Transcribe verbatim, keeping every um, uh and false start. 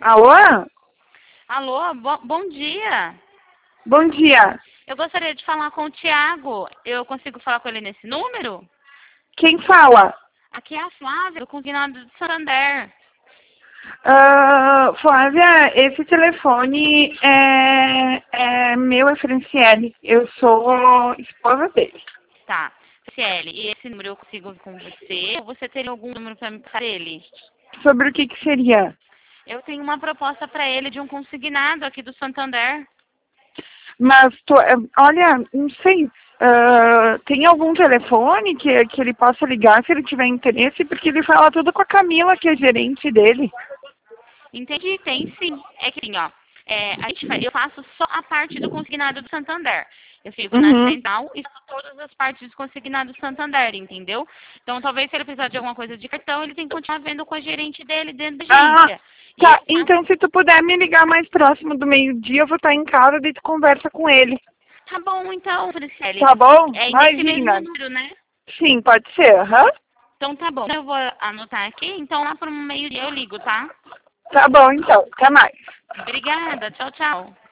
Alô? Alô, bo bom dia. Bom dia. Eu gostaria de falar com o Thiago. Eu consigo falar com ele nesse número? Quem fala? Aqui é a Flávia, do Consignado de Santander. Uh, Flávia, esse telefone é, é meu, é Franciele. Eu sou esposa dele. Tá. C L, e esse número eu consigo com você? Ou você teria algum número para me passar ele? Sobre o que que seria? Eu tenho uma proposta para ele de um consignado aqui do Santander. Mas, tu, olha, não sei, uh, tem algum telefone que, que ele possa ligar se ele tiver interesse? Porque ele fala tudo com a Camila, que é gerente dele. Entendi, tem sim. É que assim, ó, é, a gente vai, eu faço só a parte do consignado do Santander. Eu fico na Uhum. central e faço todas as partes do consignado do Santander, entendeu? Então, talvez se ele precisar de alguma coisa de cartão, ele tem que continuar vendo com a gerente dele dentro da Ah, agência. E eu tá. faço... Então, se tu puder me ligar mais próximo do meio-dia, eu vou estar em casa e tu conversa com ele. Tá bom, então, Franciele. Tá bom? É nesse mesmo Imagina. número, né? Sim, pode ser, aham. Então, tá bom. Eu vou anotar aqui, então lá para o meio-dia eu ligo, tá? Tá bom, então. Até mais. Obrigada. Tchau, tchau.